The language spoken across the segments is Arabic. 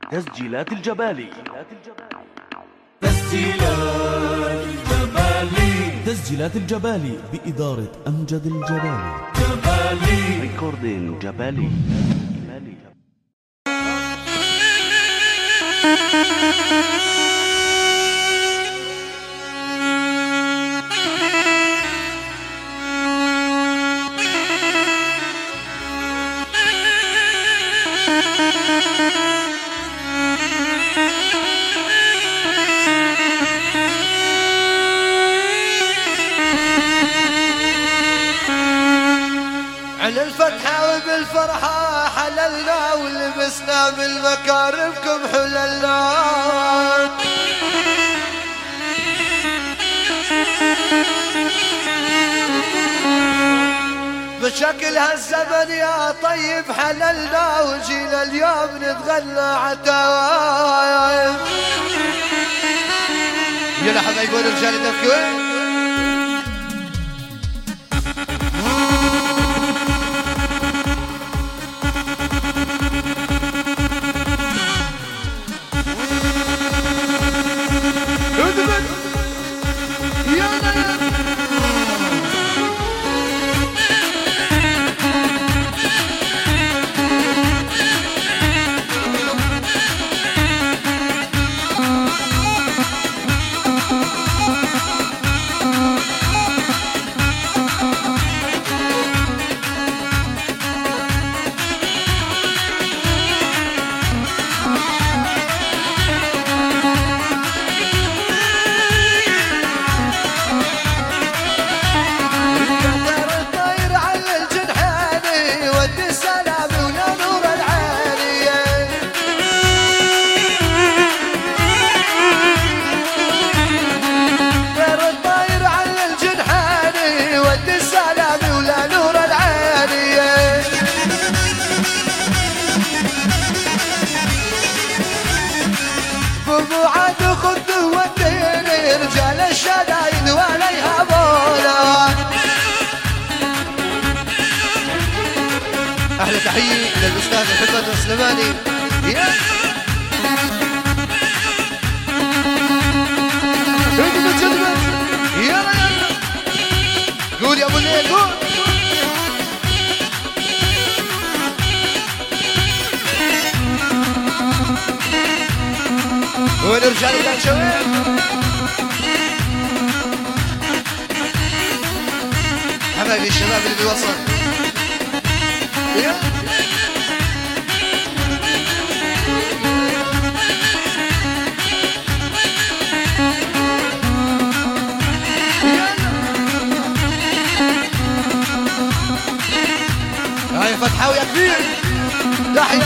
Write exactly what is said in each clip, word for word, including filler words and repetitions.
تسجيلات الجبالي. تسجيلات الجبالي. تسجيلات الجبالي بإدارة أمجد الجبالي. جبالي ريكوردين جبالي. على الفتحة وبالفرحة حللنا ولبسنا بالمكارمكم حللنا. بشكل هالزمن يا طيب حللنا وجينا اليوم نتغنى عتايب. يلا حبايبي رجال الدفكوين أحلى تحية للأستاذ محمد السلماني. يا يلا يلا قول يا أبو الليل قول. وين رجالي لك شوي حبايبي الشباب اللي بالوسط. هاي فتحة ويا كبير تحية.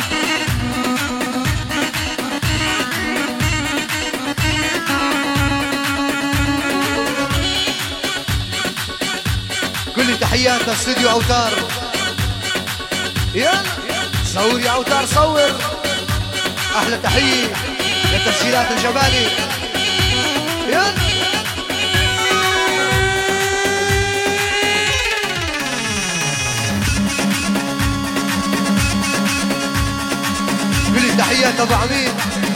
كل تحيات استوديو أوتار. يلا صور يا أوتار صور. أحلى تحية لتسجيلات الجبالي. يلا كل تحيات أبو عميد.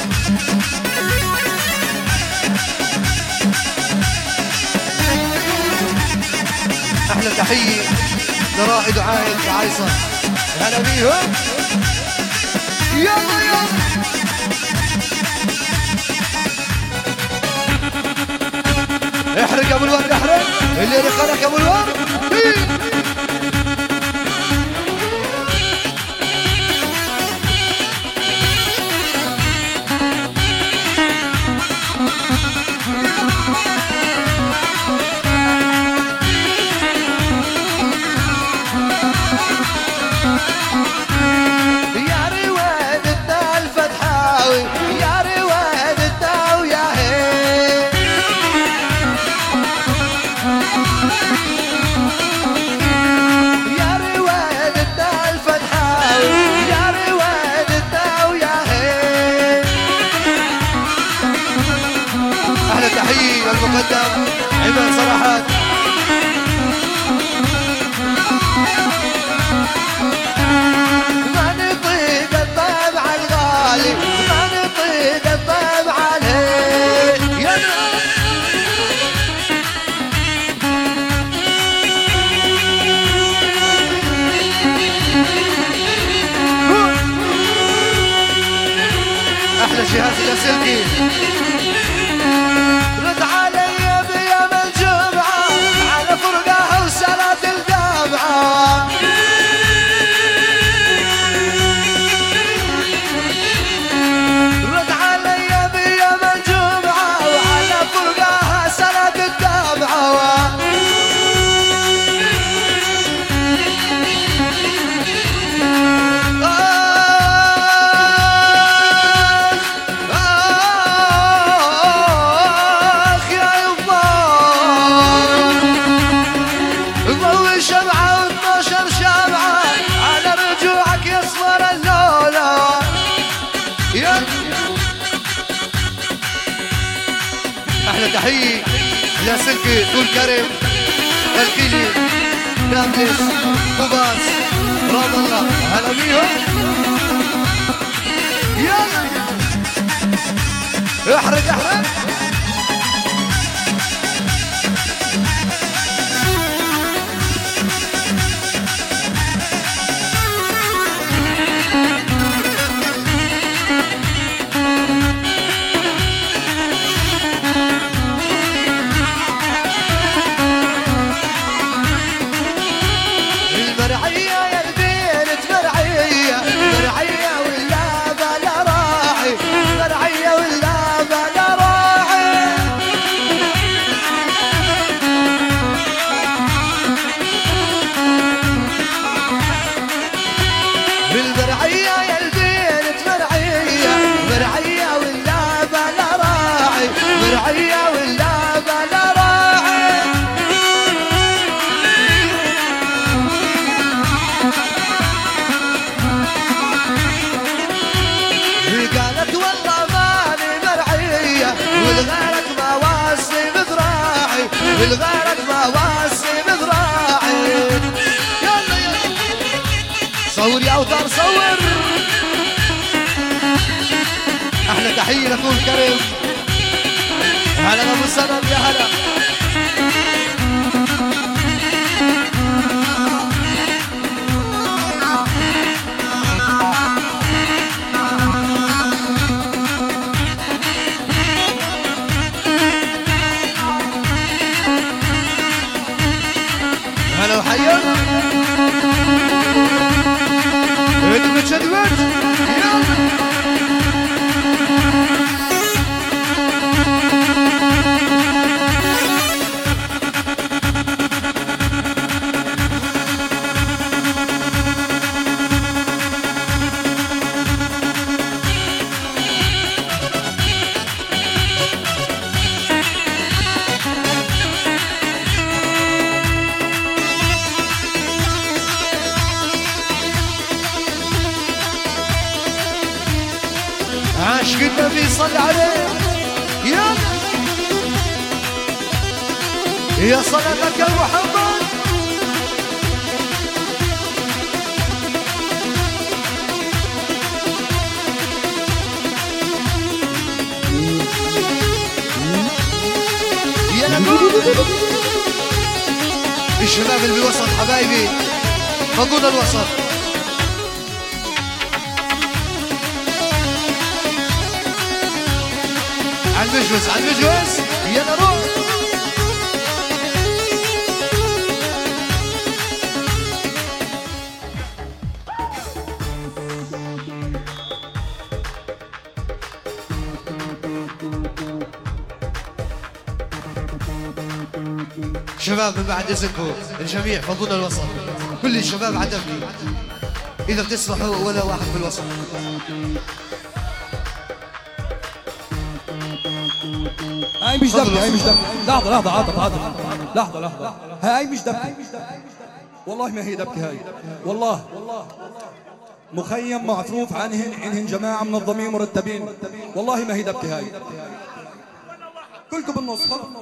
أحلى تحية لرائد وعائد عايصة. هلا بيهم. يلا يلا احرق ابو الورد احرق اللي رقلك ابو الورد. المقدم عماد صراحات. ما نطيق الطبع الغالي احلى جهاز اللاسلكي. رد علي بيوم الجمعة على فرقة وصلاة الجامعة. رد علي بيوم الجمعة وعلى فرقة صلاة الجامعة. احلى تحية لاسلكي طول كرم الكيلي نابلس قباس رام الله هلا بيهم. يلا احرق احرق. بالغارك ما واسي بذراعي. يلا يلا صور يا اوتار صور. احلى تحية لطول كرم. هلا ابو سند يا هلا. هلا وحيا ادمت شدوت. عاشق النبي صل عليه. يا يا صلاتك يا محمد. يا نبي الشباب اللي بالوسط حبايبي موجود الوسط. عالمجوز عالمجوز يلا روح. شباب من بعد اذنكم الجميع فضونا الوسط. كل الشباب عدمني اذا بتسمحوا ولا واحد في الوسط. هاي مش دبكة، هاي مش دبكة. لحظة لحظة عاطف عاطف لحظة لحظة. هاي مش دبكة والله، ما هي دبكة هاي والله. مخيم معروف عنهن، عنهن جماعة منظمين مرتبين، والله ما هي دبكة هاي. كلكم بالنص.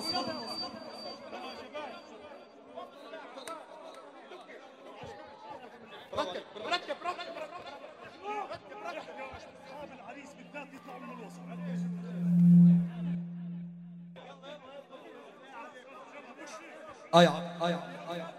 ركب ركب ركب ركب اصحاب العريس بالذات يطلعوا من الوسط. ايا ايا ايا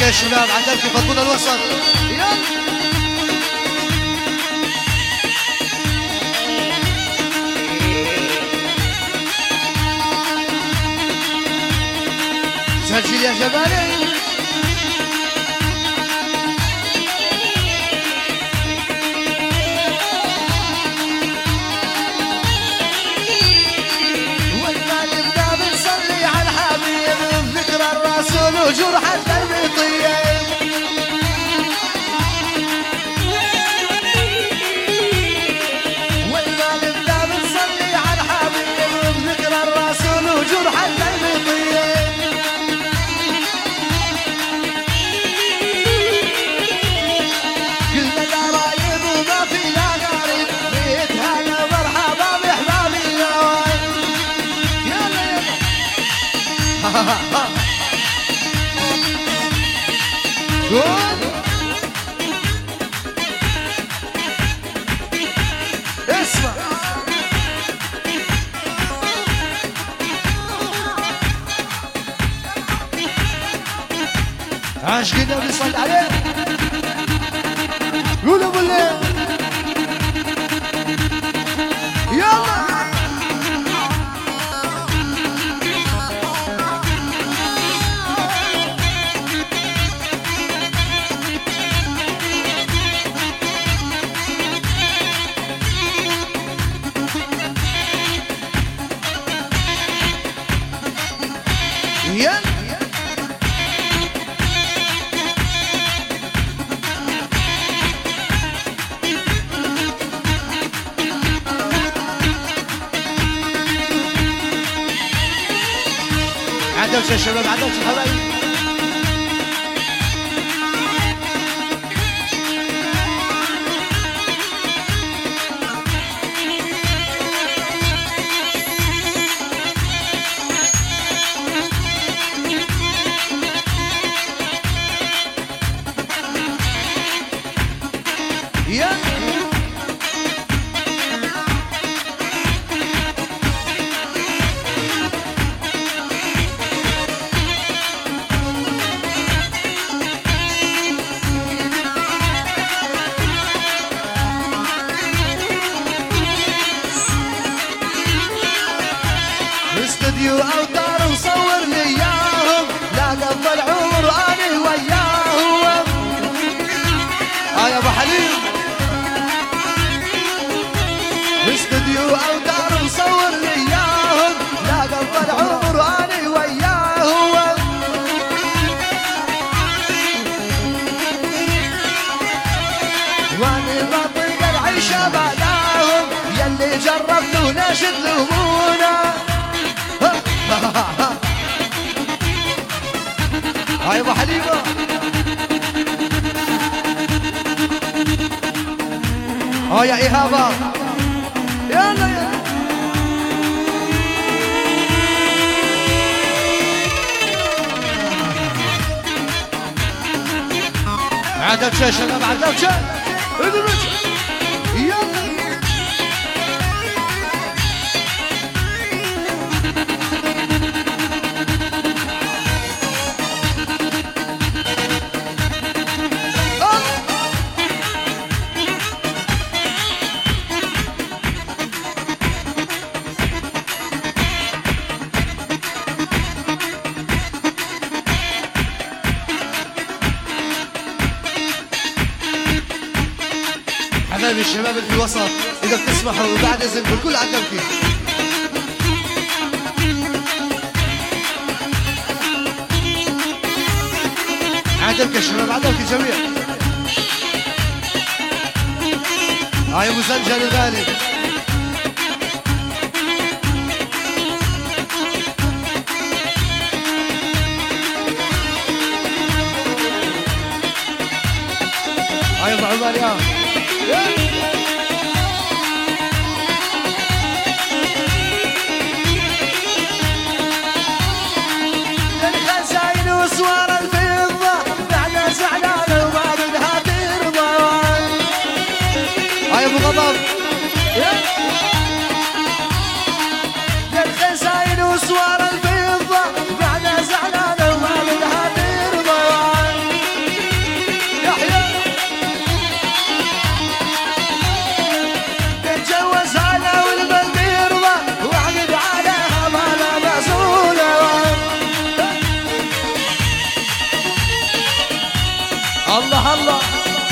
يا شباب عدلكي فضونا الوسط يلا سجل يا جبالي وجرح القلب طيب وإذا نبدأ بنصلي على الحبيب بذكر الرسول وجرح القلب طيب كلنا قرايب وما فينا غريب بيتهلا مرحبا بأحبابي يلا يلا Good. اسمع عاش كده بنصلي عليه قولوا بالله يلا عدوش يا شباب عدوش يا حبايبي استوديو اوتار وصور لي اياهم لا قضى العمر انا وياهم اه يا ابو حليم استوديو اوتار وصور لي اياهم لا قضى العمر انا وياهم وانا بطيق العيشه بعداهم يلي جربتونا شدلونا هاي ابو حليمه اه يا ايهابه يلا يلا عدد شي شباب عدد شي يلا حبايبي الشباب اللي في الوسط اذا بتسمحوا بعد اذنكم الكل على الدوكي على الدوكي يا شباب على الدوكي جميع هاي ابو زنجر الغالي هاي ابو عمر يا للخزاين وصور الفضة بعد زعلان وما بدها ترضى هاي ابو غضب للخزاين وصور الفضة بعد زعلان وما بدها ترضى الله الله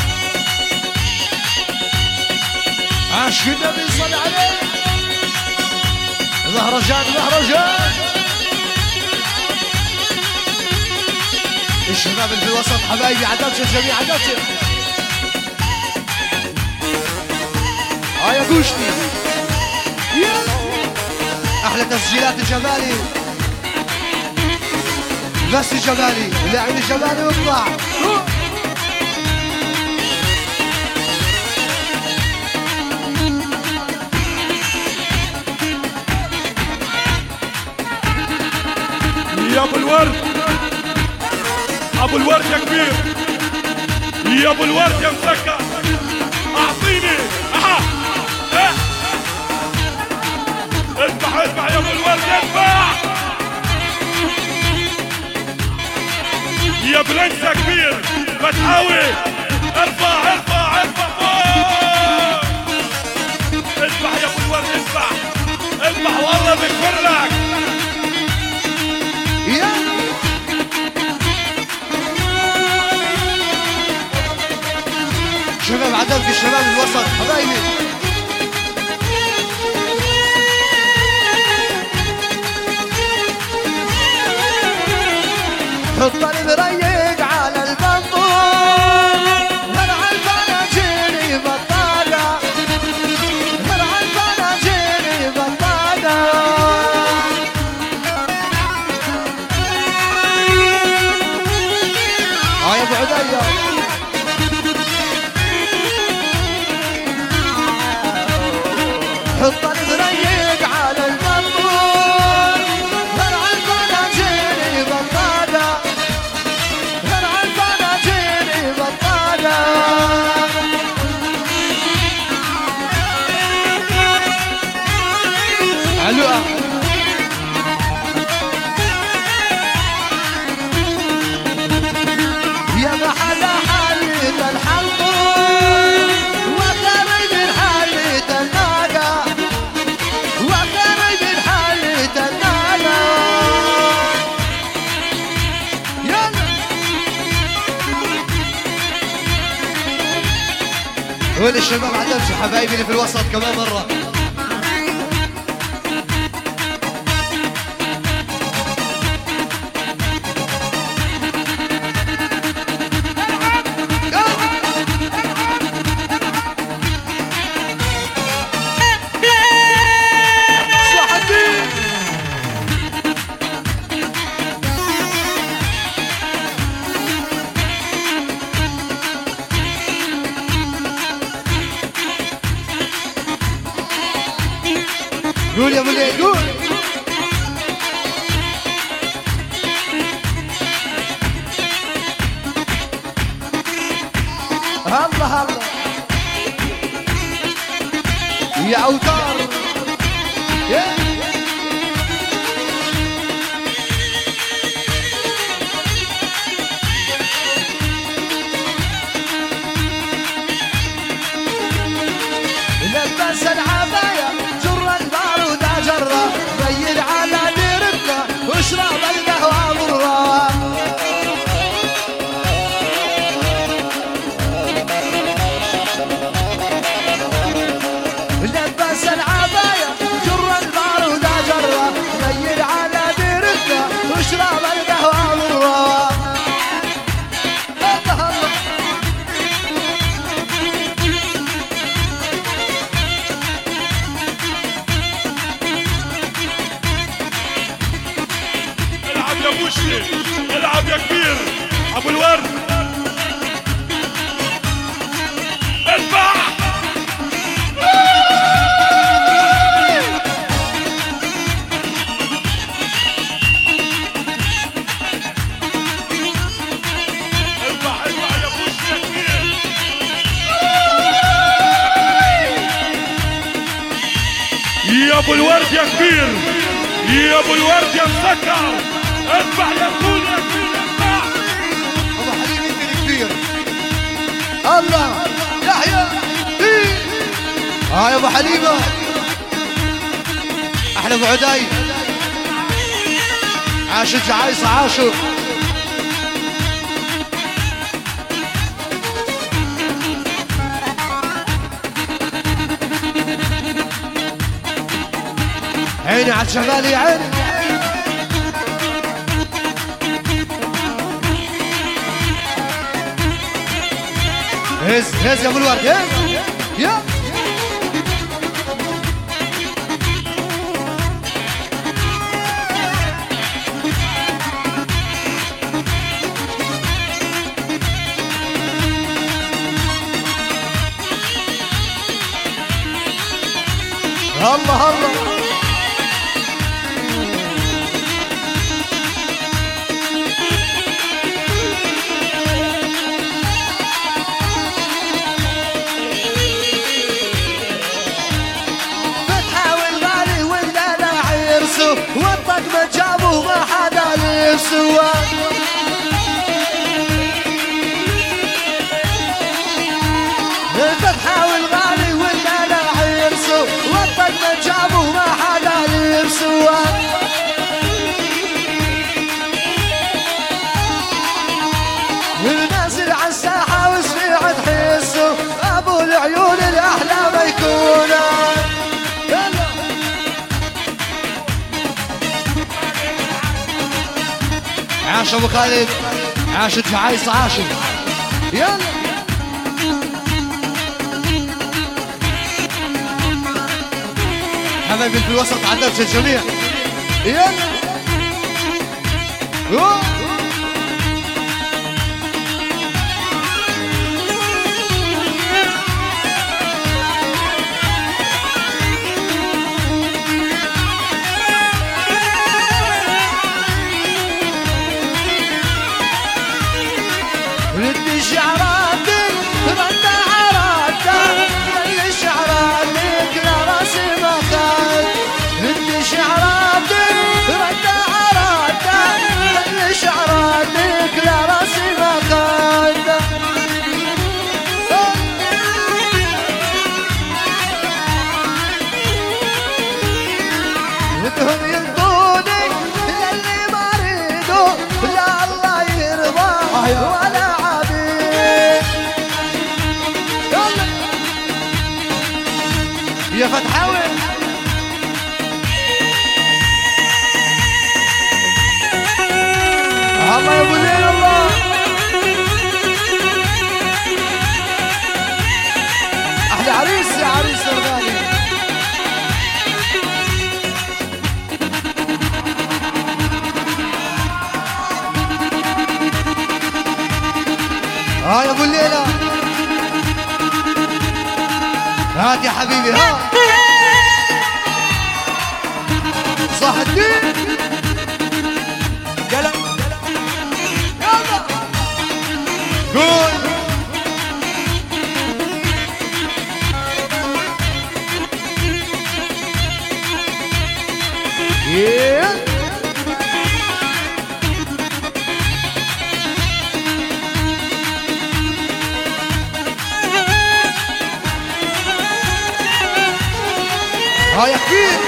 عاش النبي صلى عليه مهرجان مهرجان الشباب اللي في الوسط حبايبي عدمش الجميع عدمش اه يا قوشتي احلى تسجيلات الجمالي بس الجمالي اللاعب الجمالي واطلع يا ابو الورد ابو الورد يا كبير يا ابو الورد يا مسكر اعطيني اها اه اذبح اذبح يا ابو الورد اذبح يا برنس يا كبير فتحاوي ارفع ارفع ارفع فوق اذبح يا ابو الورد اذبح اذبح والله بكبر لك شباب عدمك الشباب الوسط حبايبي حط المريق على البنطول مرعى الفناجيني بطاقة مرعى الفناجيني بطاقة اه يا ابو عدية حط المريق على البنطول مرعى الفناجيني بطاقة مرعى الفناجيني بطاقة علوة يا محل حليت الحنطول وخرج حليت الناقة وخرج حليت الناقة يلا وين الشباب عدمش حبايبي اللي في الوسط كمان مرة قول يا ابو الليل قول الله الله يا اوتار يا لبس العباية جر البارود جرة بين على ديرته واشرب القهوة مرة لبس العباية جر البارود جرة بين على ديرته واشرب القهوة مرة الله الله العب يا بوشي العب يا كبير ابو الورد اذبح اذبح اذبح يا بوشي يا كبير يا ابو الورد يا كبير يا ابو الورد يا مسكر اذبح يا كول يا كبير اذبح ابو حليم انت الكبير الله يحيى إيه. اه يا ابو حليمه احلى ابو عدي عاش الجعايصه عاشوا عيني على الشمال يا عيني. هز هز يا ابو الورد هز يا الله الله. والطق ما جابوه ما حدا يسوى. الفتحة والغالي والدلع يرسو والطق ما جابوه ما حدا يسوى. نازل على الساحة وسريع تحسه ابو العيون الاحلى ما يكونه. عاش ابو خالد عاش الجعايص عاش يلا. حبايبي في الوسط عدبش الجميع يلا. ردي شعراتي ردي عراتي ردي شعراتي لا راسي ما خد. ردي شعراتي ردي عراتي ردي شعراتي لا راسي ما خد. بدهم يلقوني للي ما ريدوا لا الله يرضى ولا يا فتحاوي. الله يا ابو ليل الله. احلى عريس يا عريس الغالي. ها يا ابو الليله هات يا حبيبي ها صح الدين يلا يلا قول. yeah. ها يا كبير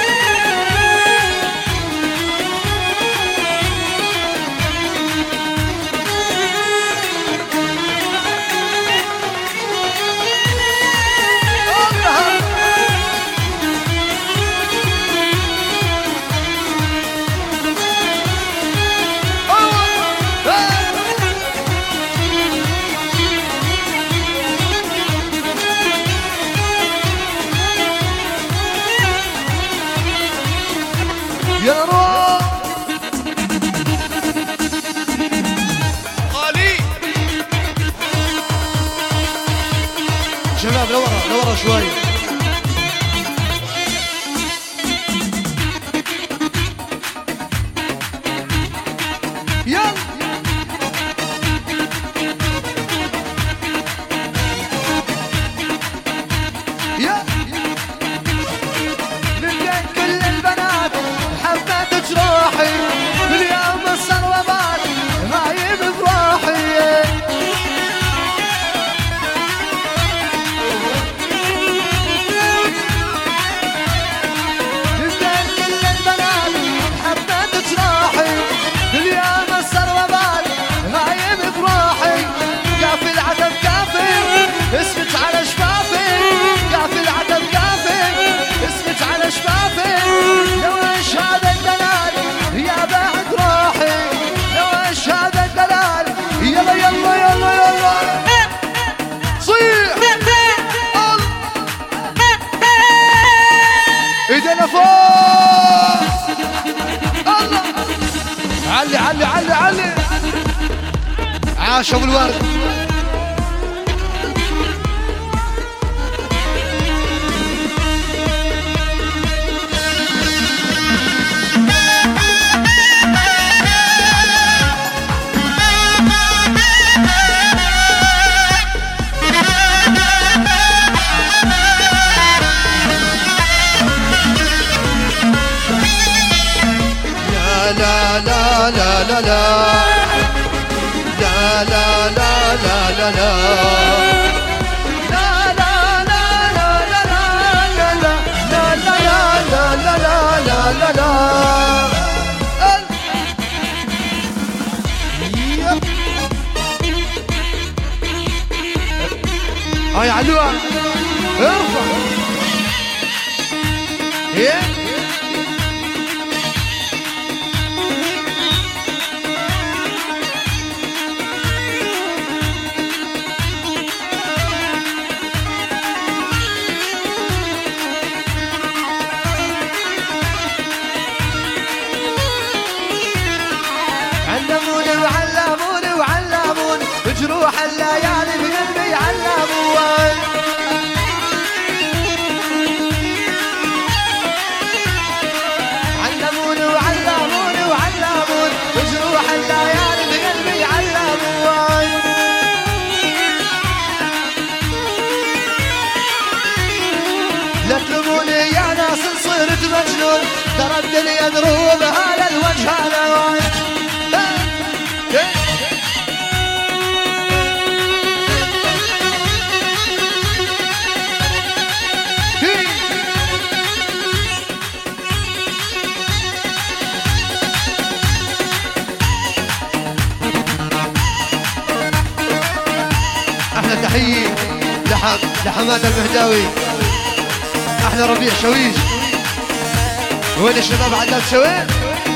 يا روح غالي. شباب لورا لورا شوي. يلا يلا للبيت كل البنات حبيت جروحي اليوم الصروبات غايب بروحي. عاش ابو الورد. لا لا لا لا لا لا لا لا لا لا لا لا. هاي علوها ارفع. ايه علموني وعلموني وعلموني بجروح الليالي بقلبي علموني. علموني وعلموني وعلموني بجروح الليالي بقلبي علموني. لا تلوموني يا ناس صرت مجنون ترى الدنيا دروب هذا الوجه هذا. احلى تحية لحم لحماد المهداوي. احلى ربيع شويش. وين الشباب عداد شوين؟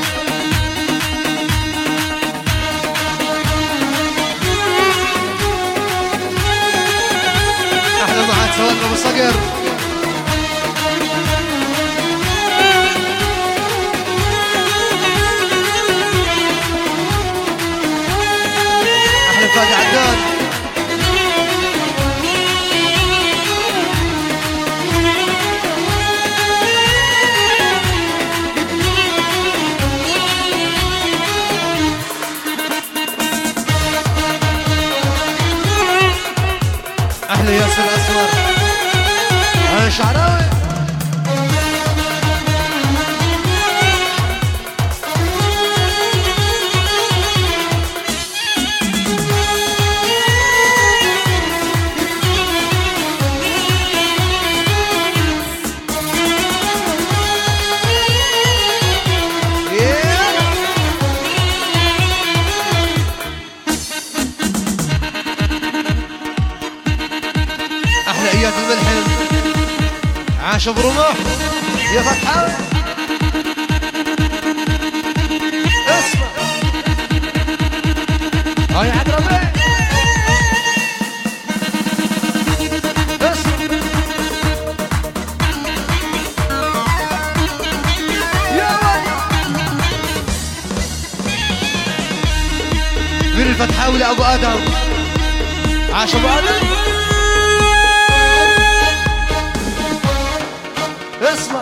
احلى معاد سواد ابو صقر. احلى فادي عداد. احلى ياسر الاسمر. انا شعراوي. احلى اياد الملحم. عاش برمح يا فتحة. اسمع هاي عقربي. اسمع يا ولد من الفتحاوي لابو ادم. عاش ابو ادم. اسمع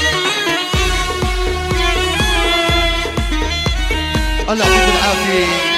الله يعطيكم العافية.